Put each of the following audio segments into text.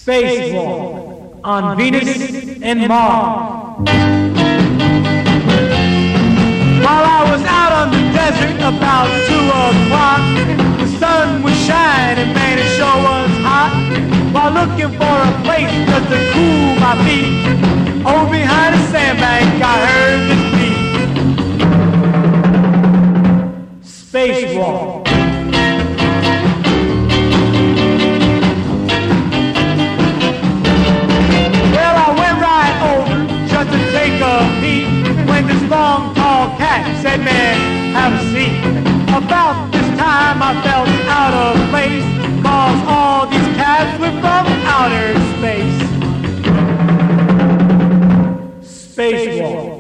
Spacewalk on Venus and Mars. While I was out on the desert about 2 o'clock, the sun was shining, man, it sure was hot. While looking for a place just to cool my feet, over behind a sandbank I heard this beat. Spacewalk. To take a peek when this long tall cat said, man, have a seat. About this time I felt out of place, cause all these cats were from outer space. Spacewalk.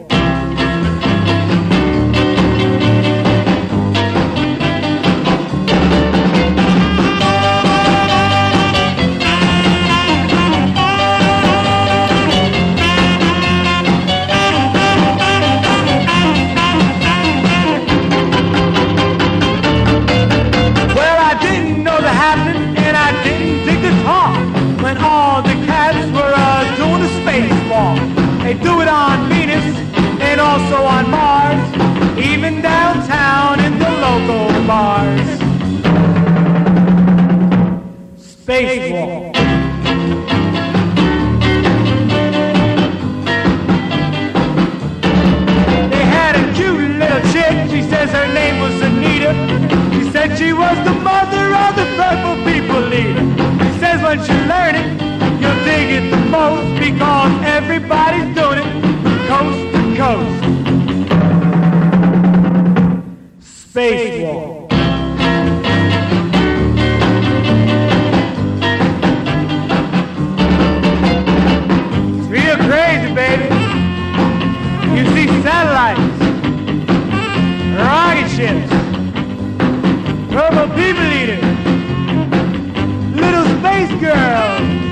When all the cats were doing a spacewalk. They do it on Venus and also on Mars, even downtown in the local bars. Spacewalk. They had a cute little chick, she says her name was Anita. She said she was the mother of the purple people eater. Says once you learn it, you'll dig it the most, because everybody's doing it coast to coast. Spacewalk. It's real crazy, baby. You see satellites, rocket ships, purple people eaters, space girl.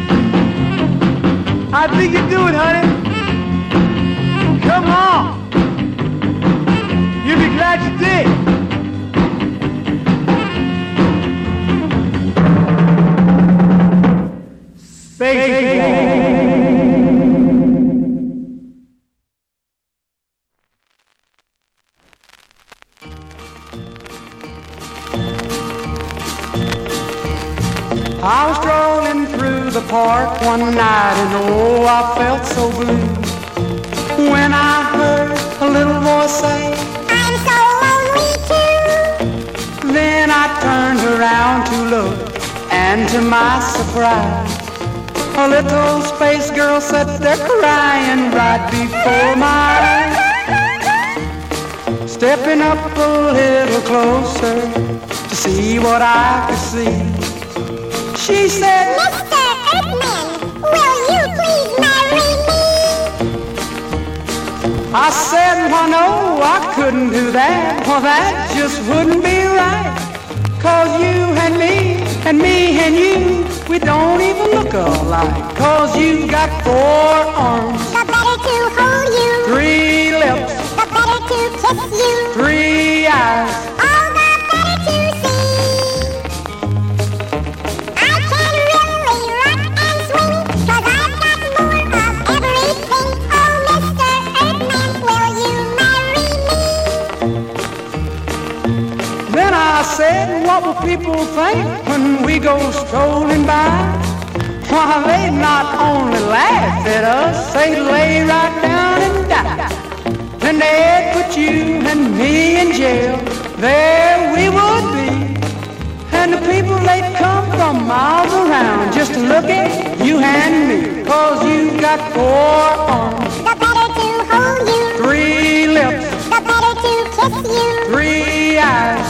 I think you do it, honey. Come on. You'll be glad you did. Spacewalk. I was strolling through the park one night and oh, I felt so blue when I heard a little voice say, I'm so lonely too. Then I turned around to look, and to my surprise, a little space girl sat there crying right before my eyes. Stepping up a little closer to see what I could see, she said, Mr. Earthman, will you please marry me? I said, well, no, I couldn't do that. Well, that just wouldn't be right. Cause you and me and you, we don't even look alike. Cause you got 4 arms, the better to hold you, 3 lips, the better to kiss you, 3 eyes, all the better to see. I said, what will people think when we go strolling by? Why, they'd not only laugh at us, they'd lay right down and die. Then they'd put you and me in jail, there we would be. And the people, they'd come from miles around just to look at you and me. Cause you got 4 arms, the better to hold you, 3 lips, the better to kiss you, 3 eyes,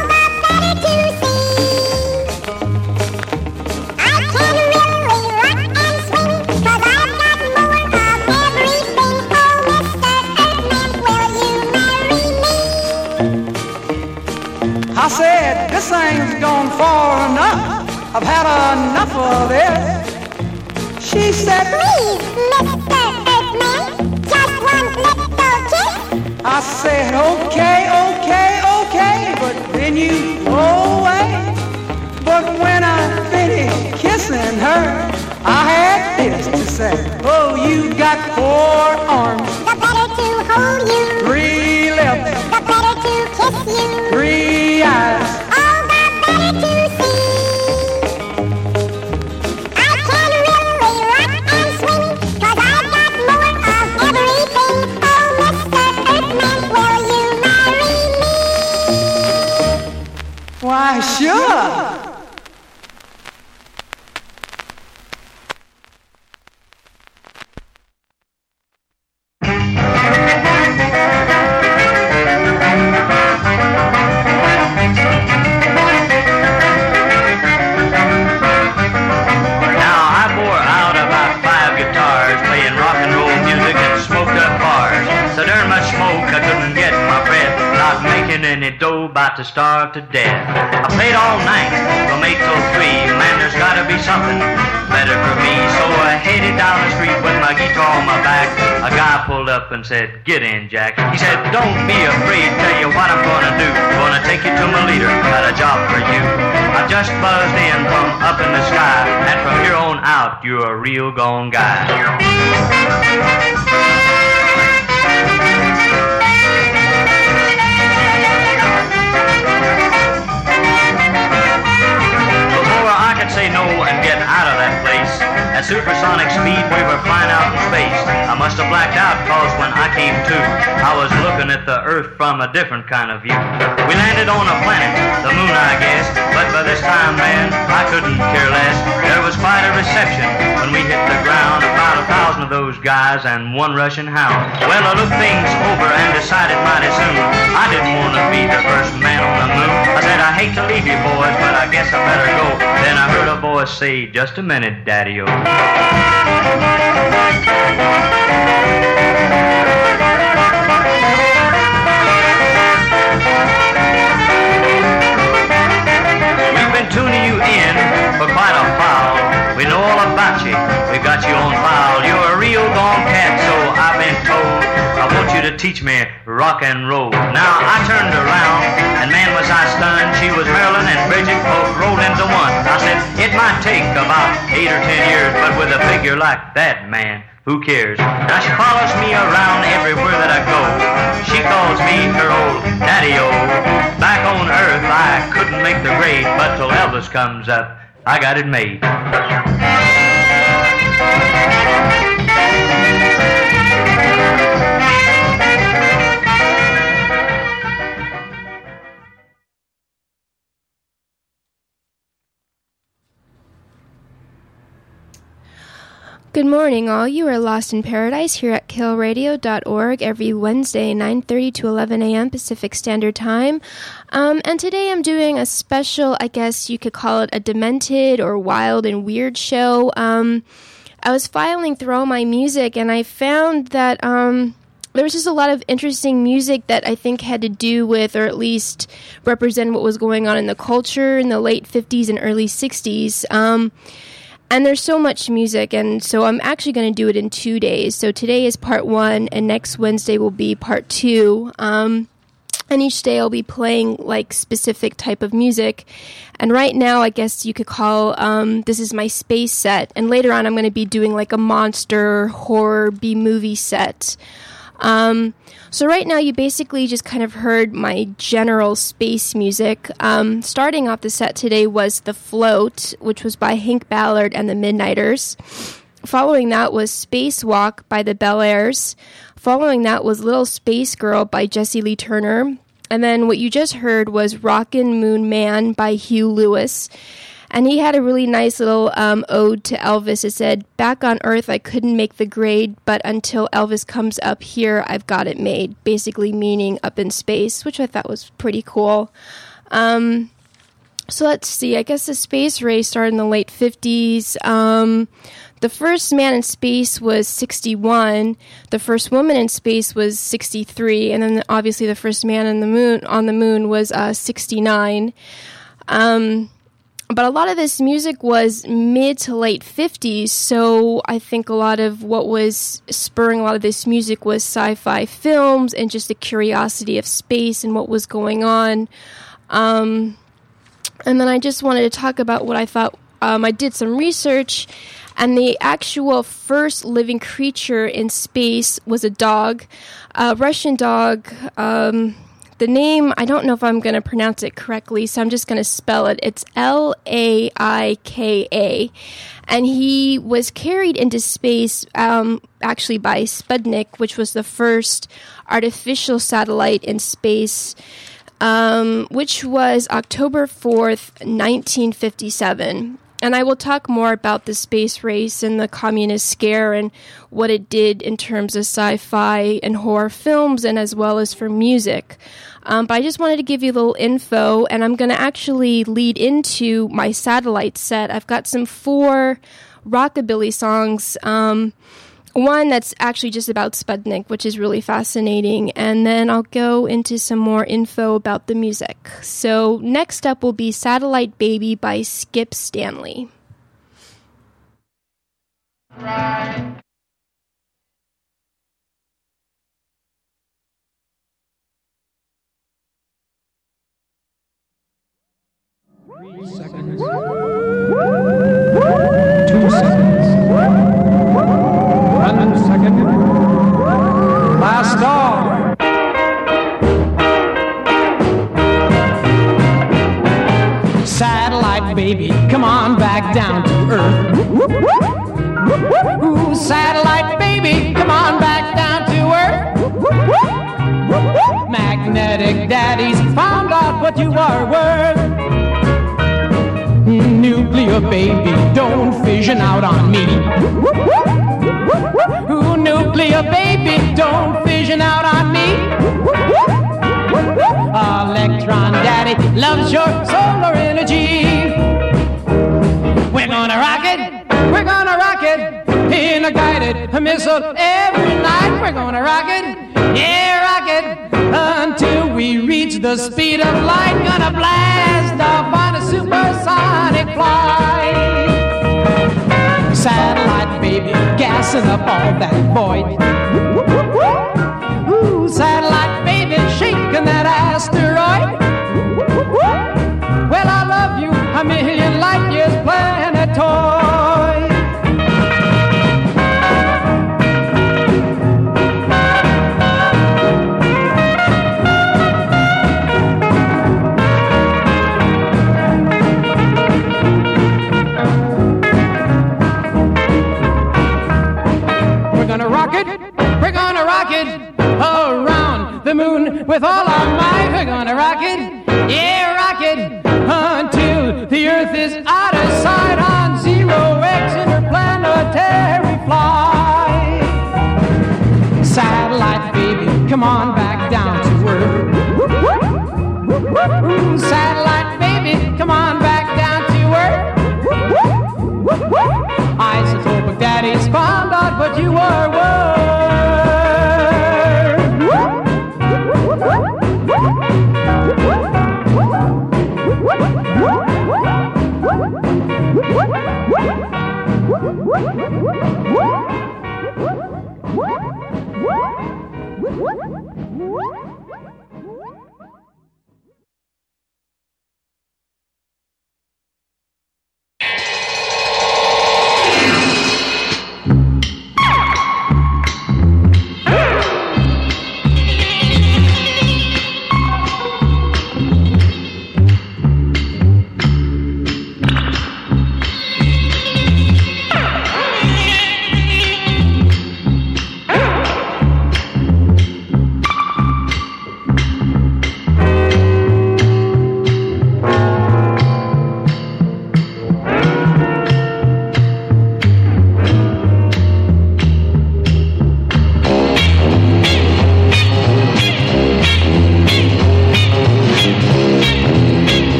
I said, this thing's gone far enough. I've had enough of this. She said, please, Mr. Earthman, just one little kiss. I said, okay, but then you go away. But when I finished kissing her, I had this to say. Oh, you got 4 arms. The better to hold you. 3 lips. The better to kiss you. 3 eyes. Oh, the better to see. I can really rock and swing, 'cause I've got more of everything. Oh, Mr. Earthman, will you marry me? Why, sure. Any dough about to starve to death. I played all night from 8 till 3. Man, there's gotta be something better for me. So I headed down the street with my guitar on my back. A guy pulled up and said, "Get in, Jack." He said, "Don't be afraid, tell you what I'm gonna do. Gonna take you to my leader, got a job for you. I just buzzed in from up in the sky, and from here on out, you're a real gone guy." Say no and get out of that place. At supersonic speed we were flying out in space. I must have blacked out, cause when I came to, I was looking at the Earth from a different kind of view. We landed on a planet, the moon I guess, but by this time, man, I couldn't care less. There was quite a reception when we hit the ground. About 1,000 of those guys and 1 Russian hound. Well, I looked things over and decided mighty soon I didn't want to be the first man on the moon. I said, "I hate to leave you boys, but I guess I better go." Then I heard a voice say, "Just a minute, Daddy-o." We've been tuning you in for quite a while. We know all about you. We've got you on file. You're a real gone cat, so I've been told. I want you to teach me rock and roll. Now I turned around, and man was I stunned. She was Marilyn and Bridget both rolled into one. I said, "It might take about 8 or 10 years, but with a figure like that, man, who cares?" Now she follows me around everywhere that I go. She calls me her old Daddy-o. Back on Earth I couldn't make the grade, but till Elvis comes up, I got it made. Good morning, all. You are Lost in Paradise here at KaleRadio.org every Wednesday, 9:30 to 11 a.m. Pacific Standard Time. And today I'm doing a special, I guess you could call it a demented or wild and weird show. I was filing through all my music, and I found that there was just a lot of interesting music that I think had to do with, or at least represent what was going on in the culture in the late 50s and early 60s. And there's so much music, and so I'm actually going to do it in 2 days. So today is part 1, and next Wednesday will be part 2. And each day I'll be playing, like, specific type of music. And right now, I guess you could call, this is my space set. And later on, I'm going to be doing, like, a monster, horror, B-movie set. So right now you basically just kind of heard my general space music. Starting off the set today was The Float, which was by Hank Ballard and the Midnighters. Following that was Spacewalk by the Bel Airs. Following that was Little Space Girl by Jesse Lee Turner. And then what you just heard was Rockin' Moon Man by Hugh Lewis. And he had a really nice little ode to Elvis. It said, "Back on Earth, I couldn't make the grade, but until Elvis comes up here, I've got it made." Basically meaning up in space, which I thought was pretty cool. So let's see. I guess the space race started in the late 50s. The first man in space was 61. The first woman in space was 63. And then obviously the first man on the moon was 69. But a lot of this music was mid to late 50s, so I think a lot of what was spurring a lot of this music was sci-fi films and just the curiosity of space and what was going on. And then I just wanted to talk about what I thought. I did some research, And the actual first living creature in space was a dog, a Russian dog. The name, I don't know if I'm going to pronounce it correctly, so I'm just going to spell it. It's Laika. And he was carried into space actually by Sputnik, which was the first artificial satellite in space, which was October 4th, 1957. And I will talk more about the space race and the communist scare and what it did in terms of sci-fi and horror films and as well as for music. But I just wanted to give you a little info, and I'm going to actually lead into my satellite set. I've got some 4 rockabilly songs. One that's actually just about Sputnik, which is really fascinating. And then I'll go into some more info about the music. So next up will be Satellite Baby by Skip Stanley. Right. Seconds. 2 seconds. 1 second. Last call. Satellite baby, come on back down to Earth. Ooh, satellite baby, come on back down to Earth. Magnetic daddies found out what you are worth. Nuclear baby, don't fission out on me. Ooh, nuclear baby, don't fission out on me. Electron daddy loves your solar energy. We're gonna rock it in a guided missile every night. We're gonna rock it, yeah, rock it, until we reach the speed of light. Gonna blast off on a supersonic flight. Satellite baby, gassing up all that void. Ooh, satellite baby, shaking that asteroid. Well, I love you a million light years, planetoid. We're gonna rock it around the moon with all our might. We're gonna rock it, yeah, rock it, until the Earth is out of sight on 0X interplanetary flight. Satellite baby, come on back down to Earth. Ooh, satellite baby, come on back down to Earth. Isotopic daddies found out what you were worth.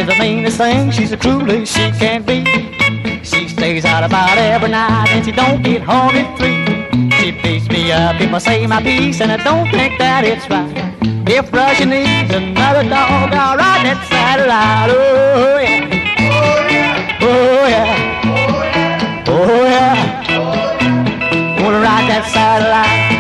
is the meanest thing, she's the cruelest she can be. She stays out about every night and she don't get home at 3. She beats me up if I say my piece and I don't think that it's right. If Russia needs another dog, I'll ride that satellite. Oh yeah, oh yeah, oh yeah, wanna ride that satellite.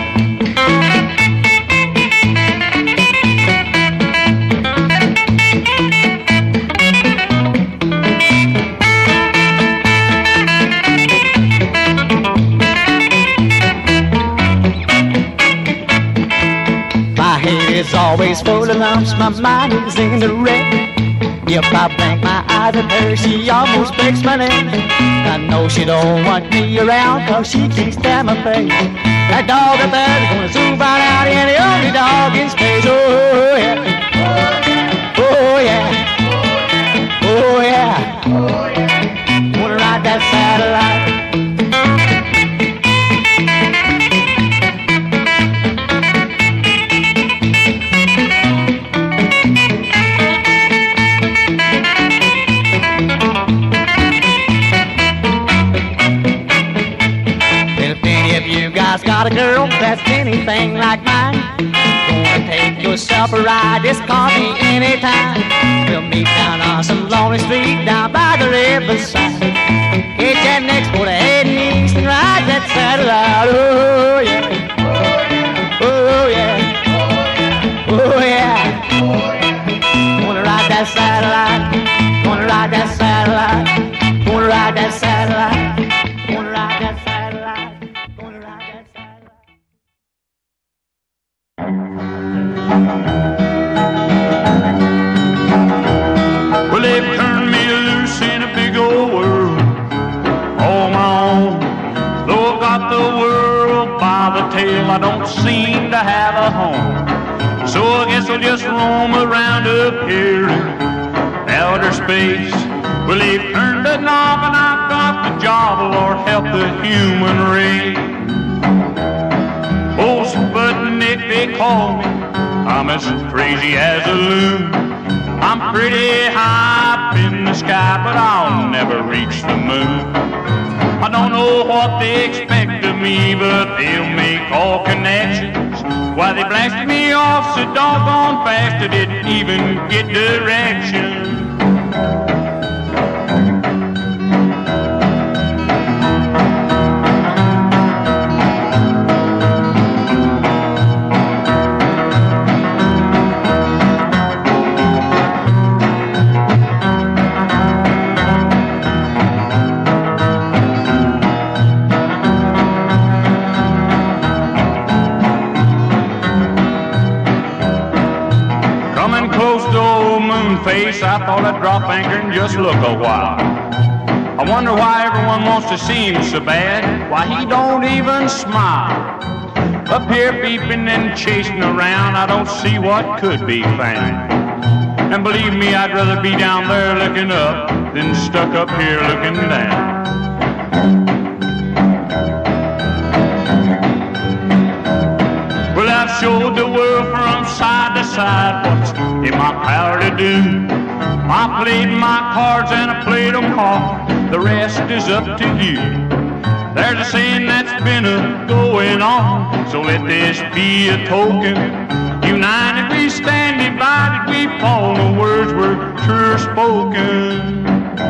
It's always full of lumps, my mind is in the red. If I blink my eyes at her, she almost breaks my neck. I know she don't want me around, cause she can't stand my face. That dog up there is gonna zoom right out, and the only dog in space. Oh yeah, oh yeah, oh yeah, wanna ride that satellite. Got a girl that's anything like mine. Gonna take yourself a ride, just call me anytime. We'll meet down on some lonely street down by the riverside. Hit that next for the head and east and ride that satellite. Oh yeah, oh yeah, oh yeah, wanna ride that satellite, wanna ride that satellite, wanna ride that satellite, wanna ride that satellite. Well, they've turned me loose in a big old world, all my own. Though I've got the world by the tail, I don't seem to have a home. So I guess I'll just roam around up here in outer space. Well, they've turned the knob and I've got the job, Lord help the human race. Old Sputnik, they call me, I'm as crazy as a loon. I'm pretty high up in the sky, but I'll never reach the moon. I don't know what they expect of me, but they'll make all connections. Why, they blasted me off so doggone fast I didn't even get directions. Face, I thought I'd drop anchor and just look a while. I wonder why everyone wants to see him so bad, why he don't even smile. Up here beeping and chasing around, I don't see what could be found. And believe me, I'd rather be down there looking up than stuck up here looking down. Well, I've showed the world from side to side what's in my power to do. I played my cards and I played them hard. The rest is up to you. There's a saying that's been going on, so let this be a token. United we stand, divided we fall. The words were true spoken.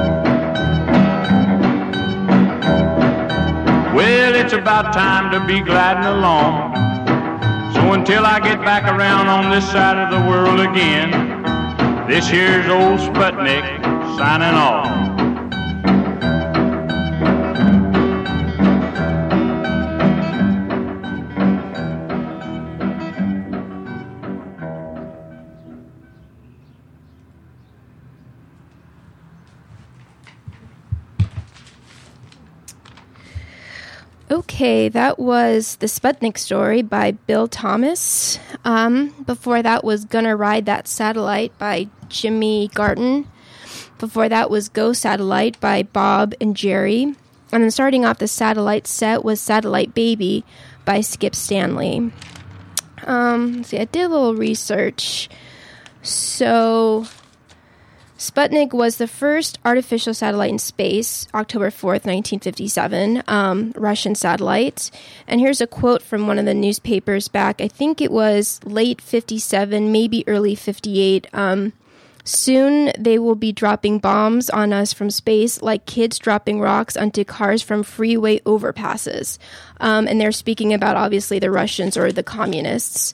Well, it's about time to be gliding along. So until I get back around on this side of the world again, this here's old Sputnik signing off. Okay, that was The Sputnik Story by Bill Thomas. Before that was Gonna Ride That Satellite by Jimmy Garton. Before that was Go Satellite by Bob and Jerry. And then starting off the satellite set was Satellite Baby by Skip Stanley. Let's see, I did a little research. So Sputnik was the first artificial satellite in space, October 4th, 1957, Russian satellite. And here's a quote from one of the newspapers back, I think it was late 57, maybe early 58. Soon they will be dropping bombs on us from space like kids dropping rocks onto cars from freeway overpasses. And they're speaking about, obviously, the Russians or the communists.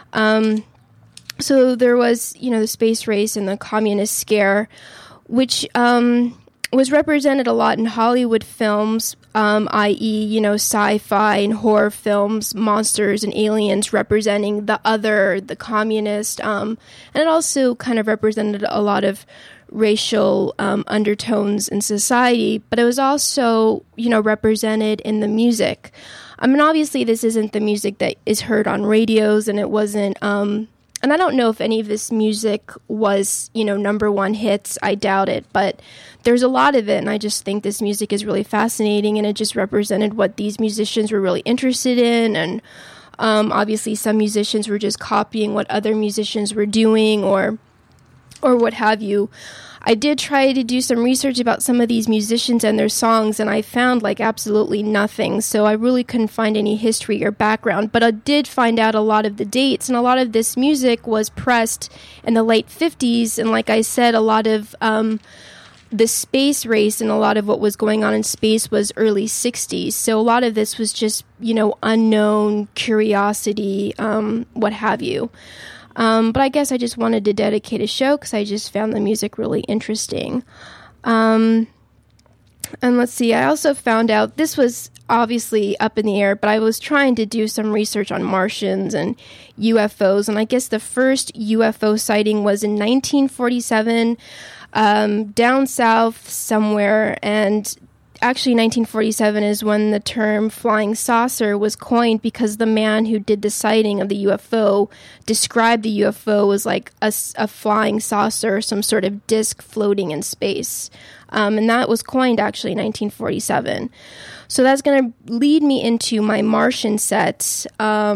So there was, the space race and the communist scare, which was represented a lot in Hollywood films, i.e., sci-fi and horror films, monsters and aliens representing the other, the communist. And it also kind of represented a lot of racial undertones in society, but it was also, represented in the music. I mean, obviously, this isn't the music that is heard on radios, and it wasn't... And I don't know if any of this music was, number one hits. I doubt it. But there's a lot of it, and I just think this music is really fascinating, and it just represented what these musicians were really interested in. And obviously some musicians were just copying what other musicians were doing or what have you. I did try to do some research about some of these musicians and their songs, and I found absolutely nothing. So I really couldn't find any history or background. But I did find out a lot of the dates, and a lot of this music was pressed in the late 50s. And like I said, a lot of the space race and a lot of what was going on in space was early 60s. So a lot of this was just, unknown, curiosity, what have you. But I guess I just wanted to dedicate a show because I just found the music really interesting. And let's see, I also found out, this was obviously up in the air, but I was trying to do some research on Martians and UFOs, and I guess the first UFO sighting was in 1947, down south somewhere, and actually 1947 is when the term flying saucer was coined because the man who did the sighting of the UFO described the UFO as like a flying saucer, some sort of disc floating in space. And that was coined actually in 1947. So that's going to lead me into my Martian set.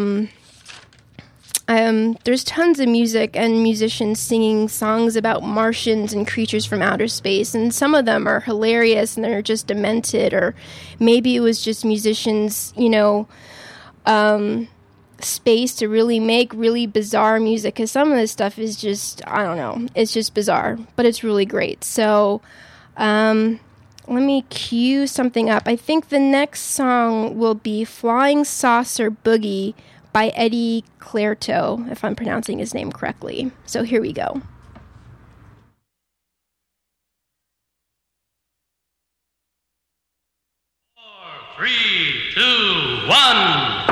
There's tons of music and musicians singing songs about Martians and creatures from outer space, and some of them are hilarious and they're just demented, or maybe it was just musicians, space to really make really bizarre music, because some of this stuff is just, I don't know, it's just bizarre, but it's really great. So, let me cue something up. I think the next song will be Flying Saucer Boogie by Eddie Clarteau, if I'm pronouncing his name correctly. So here we go. 4, 3, 2, 1.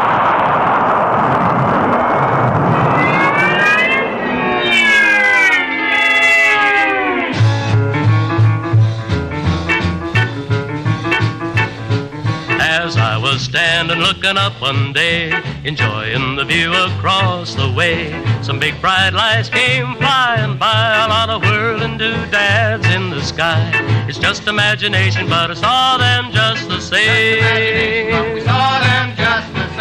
As I was standing looking up one day, enjoying the view across the way, some big bright lights came flying by, a lot of whirling doodads in the sky. It's just imagination, but I saw them just the same. But we saw them just the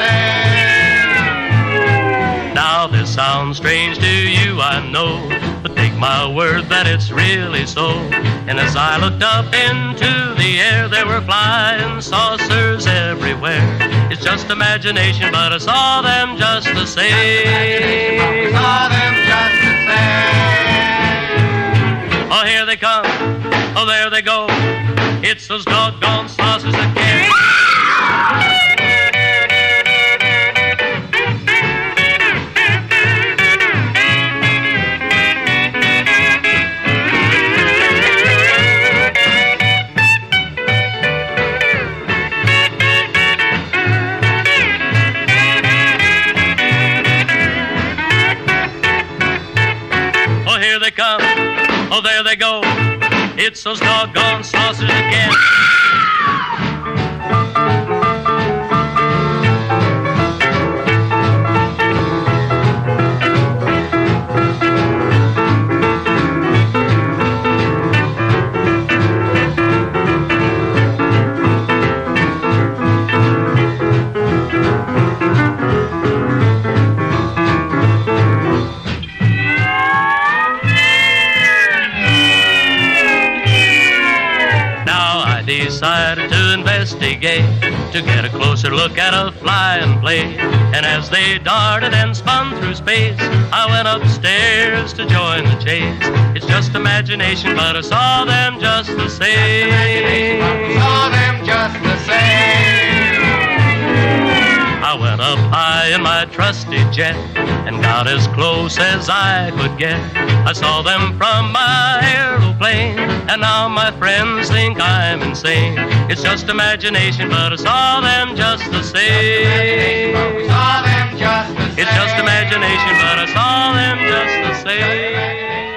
same. Now this sounds strange to you, I know, but take my word that it's really so. And as I looked up into the air, there were flying saucers everywhere. It's just imagination, but I saw them just the same. I saw them just the same. Oh, here they come. Oh, there they go. It's those doggone saucers again. Here they come, oh there they go, it's those doggone saucers again. trusty gate to get a closer look at a flying plane. And as they darted and spun through space, I went upstairs to join the chase. It's just imagination, but I saw them just the same. Saw them just the same. I went up high in my trusty jet and got as close as I could get. I saw them from my aeroplane, and now my friends think I'm insane. It's just imagination, but I saw them just the same. Saw them just the same. It's just imagination, but I saw them just the same.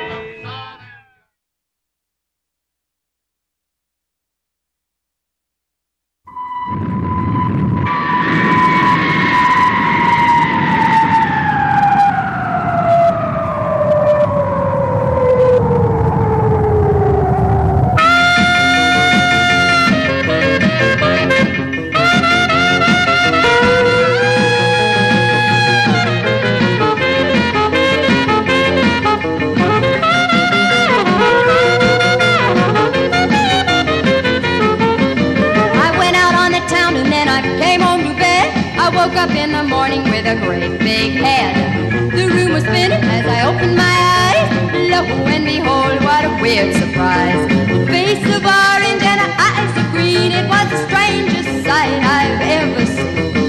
Woke up in the morning with a great big head. The room was spinning as I opened my eyes. Lo and behold, what a weird surprise. A face of orange and eyes of green. It was the strangest sight I've ever seen.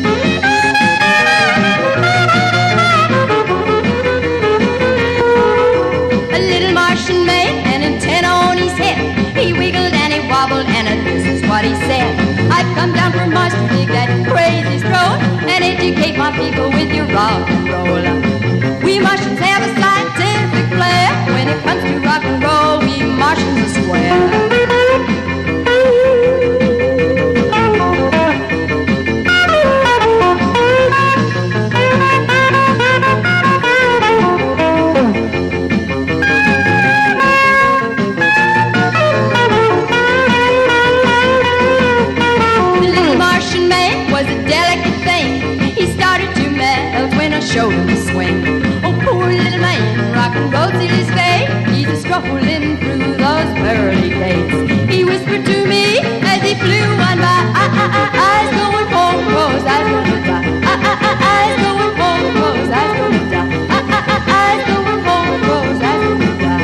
A little Martian man, an antenna on his head. He wiggled and he wobbled, and this is what he said. I've come down from Mars to dig that crazy stroll and educate my people with your rock and roll. We Martians have a scientific flair. When it comes to rock and roll, we Martians are square. Showed him the swing. Oh, poor little man, rock and roll till his fate. He's a scuffling through those pearly gates. He whispered to me as he flew on by. I's going home, 'cause I's gonna die. I's going home, 'cause I's gonna die. I's going home, 'cause I's gonna die.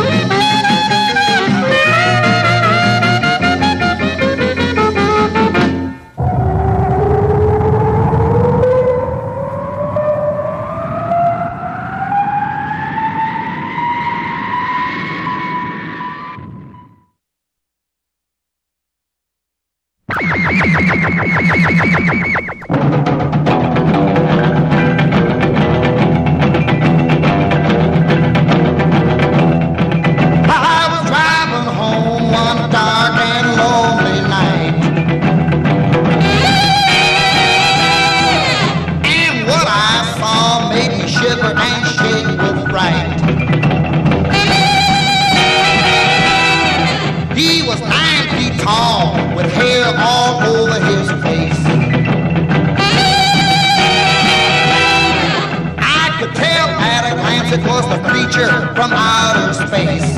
From outer space.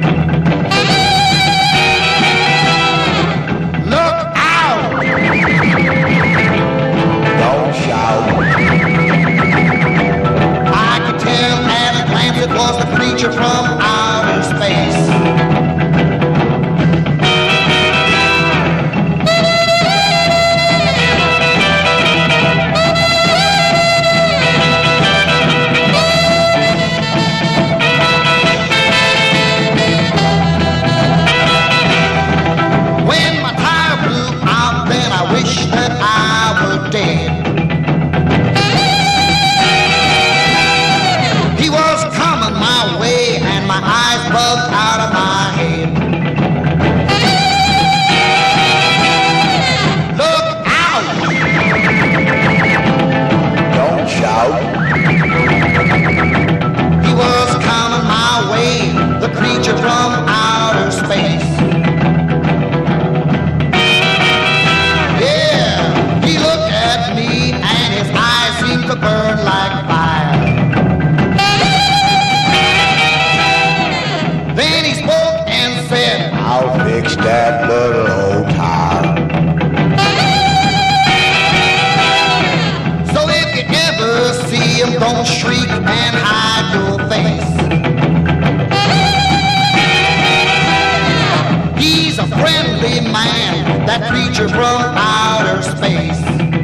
Look out! Don't shout. I could tell at a glance it was the creature from outer space. He was coming my way and my and hide your face. He's a friendly man, that creature from outer space.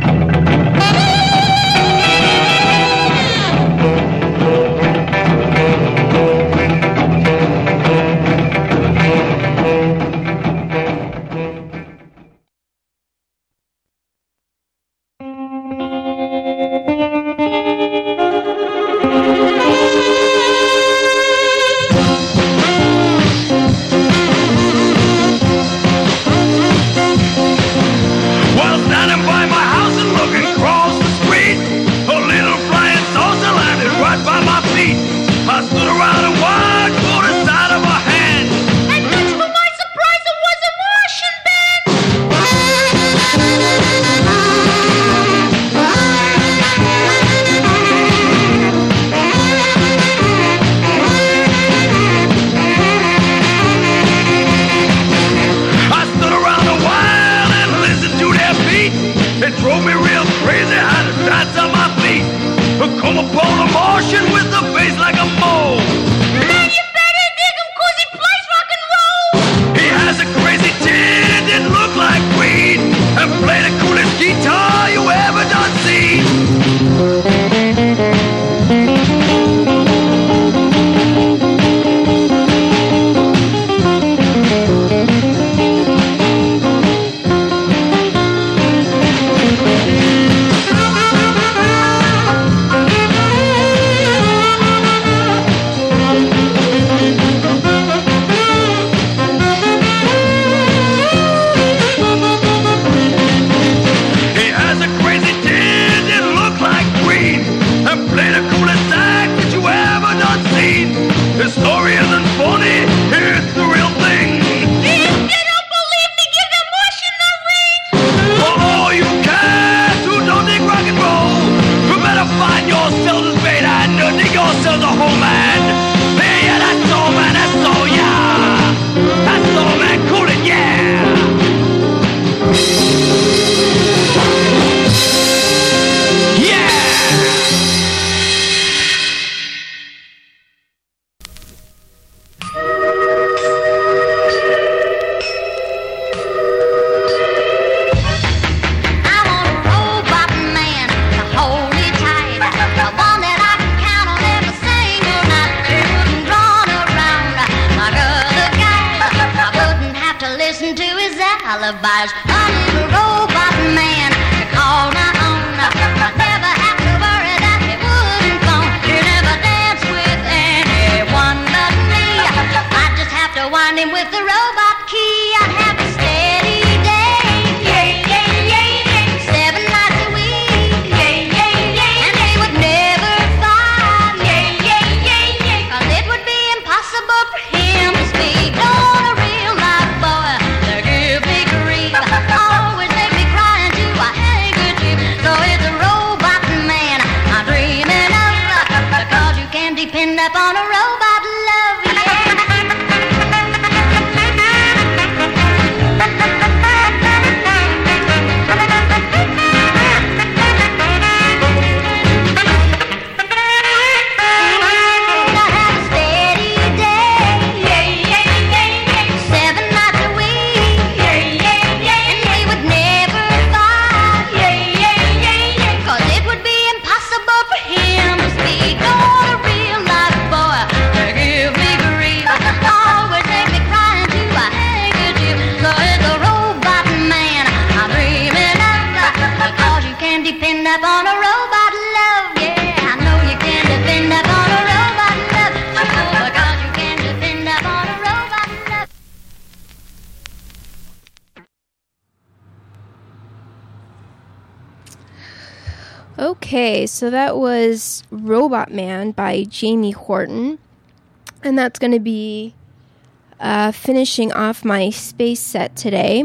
Okay, so that was Robot Man by Jamie Horton, and that's going to be finishing off my space set today.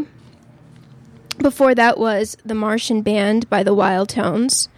Before that was The Martian Band by the Wild Tones,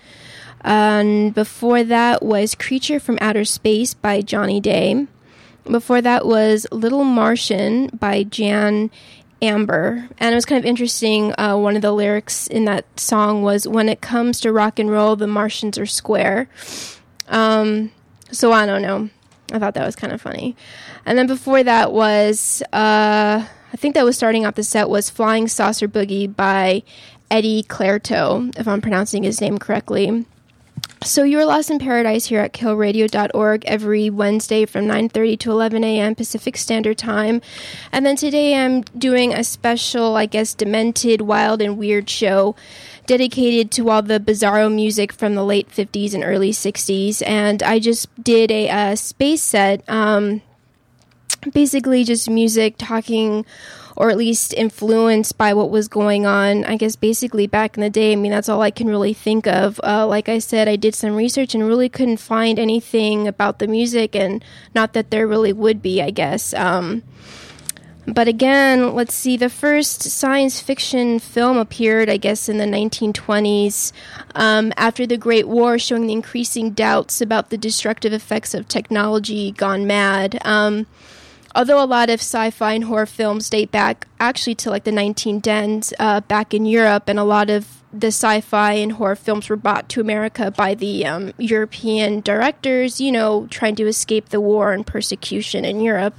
and before that was Creature from Outer Space by Johnny Day. Before that was Little Martian by Jan Amber, and it was kind of interesting. One of the lyrics in that song was, "When it comes to rock and roll, the Martians are square." So I don't know. I thought that was kind of funny. And then before that was, I think that was starting off the set was Flying Saucer Boogie by Eddie Clarteau, if I'm pronouncing his name correctly. So you're Lost in Paradise here at killradio.org every Wednesday from 9:30 to 11 a.m. Pacific Standard Time. And then today I'm doing a special, I guess, demented, wild, and weird show dedicated to all the bizarro music from the late 50s and early 60s. And I just did a space set, basically just music talking, or at least influenced by what was going on, I guess, basically back in the day. I mean, that's all I can really think of. Like I said, I did some research and really couldn't find anything about the music, and not that there really would be, I guess. But again, let's see, the first science fiction film appeared, I guess, in the 1920s, after the Great War, showing the increasing doubts about the destructive effects of technology gone mad. Although a lot of sci-fi and horror films date back actually to like the 1910s back in Europe, and a lot of the sci-fi and horror films were brought to America by the European directors, you know, trying to escape the war and persecution in Europe.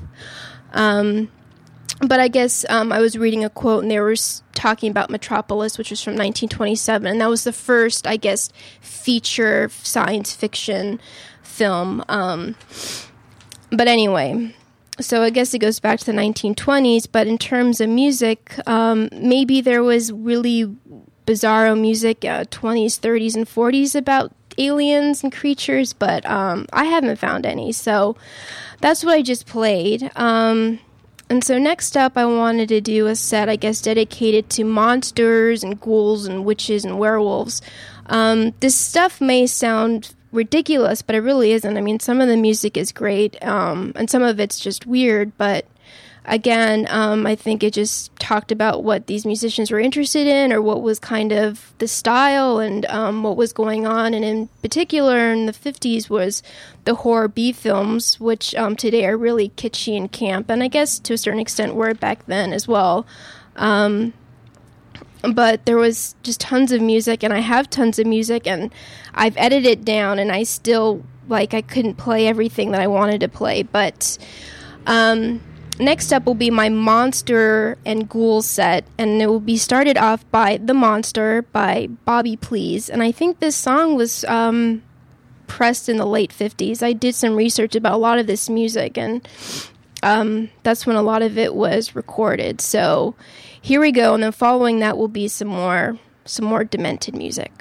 But I guess I was reading a quote, and they were talking about Metropolis, which was from 1927, and that was the first, I guess, feature science fiction film. But anyway, so I guess it goes back to the 1920s, but in terms of music, maybe there was really bizarro music, 20s, 30s, and 40s about aliens and creatures, but I haven't found any, so that's what I just played. And so next up, I wanted to do a set, I guess, dedicated to monsters and ghouls and witches and werewolves. This stuff may sound ridiculous, but it really isn't. I mean, some of the music is great, and some of it's just weird, but again, I think it just talked about what these musicians were interested in, or what was kind of the style, and what was going on. And in particular, in the 50s was the horror B films, which today are really kitschy and camp, and I guess to a certain extent were back then as well. But there was just tons of music, and I have tons of music, and I've edited it down, and I still, I couldn't play everything that I wanted to play. But next up will be my Monster and Ghoul set, and it will be started off by The Monster by Bobby Please. And I think this song was pressed in the late 50s. I did some research about a lot of this music, and that's when a lot of it was recorded. So here we go, and then following that will be some more demented music.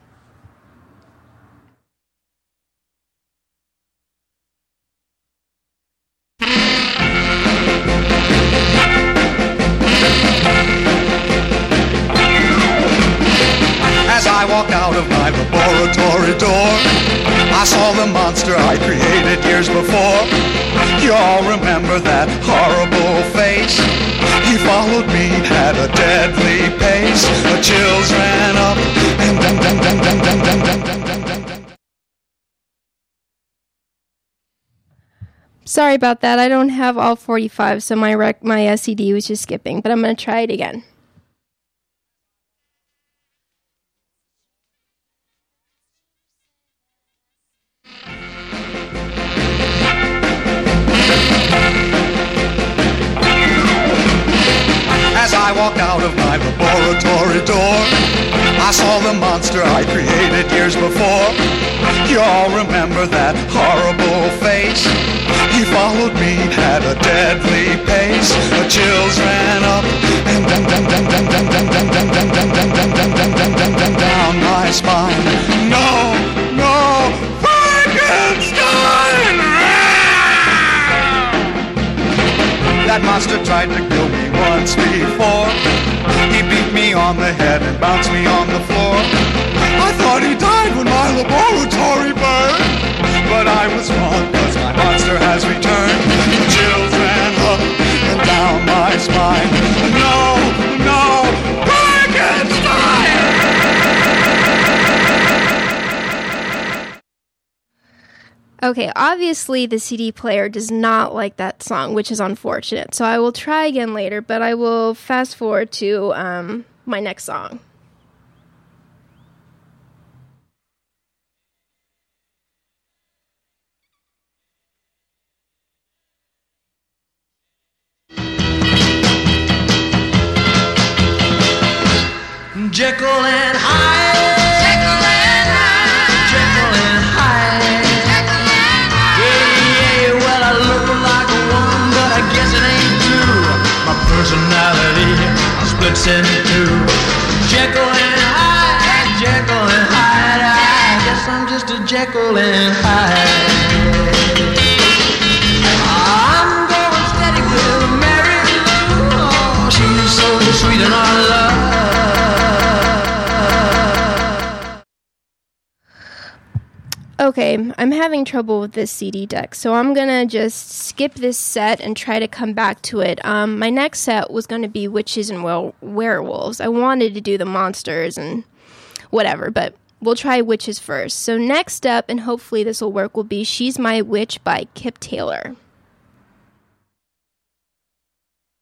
As I walked out of my laboratory door, I saw the monster I created years before. You all remember that horrible face? He followed me at a deadly pace. The chills ran up and dun dun dun dun dun dun dun dun dun dun dun. Sorry about that. I don't have all 45, so my CD was just skipping, but I'm going to try it again. As I walked out of my laboratory door, I saw the monster I created years before. You all remember that horrible face? He followed me at a deadly pace. The chills ran up and dun dun dun dun dun dun dun dun dun dun dun dun dun dun dun dun dun down my spine. No, no, Frankenstein! That monster tried to kill me once before. He beat me on the head and bounced me on the floor. I thought he died when my laboratory burned, but I was wrong, cause my monster has returned. The chills ran up and down my spine. No, no, Frankenstein! Okay, obviously the CD player does not like that song, which is unfortunate. So I will try again later, but I will fast forward to my next song. personality splits in two. Jekyll and Hyde, Jekyll and Hyde. I guess I'm just a Jekyll and Hyde. I'm going steady with Mary Lou. Oh, she's so sweet in our love. Okay, I'm having trouble with this CD deck, so I'm gonna just skip this set and try to come back to it. My next set was gonna be witches and werewolves. I wanted to do the monsters and whatever, but we'll try witches first. So next up, and hopefully this will work, will be She's My Witch by Kip Taylor.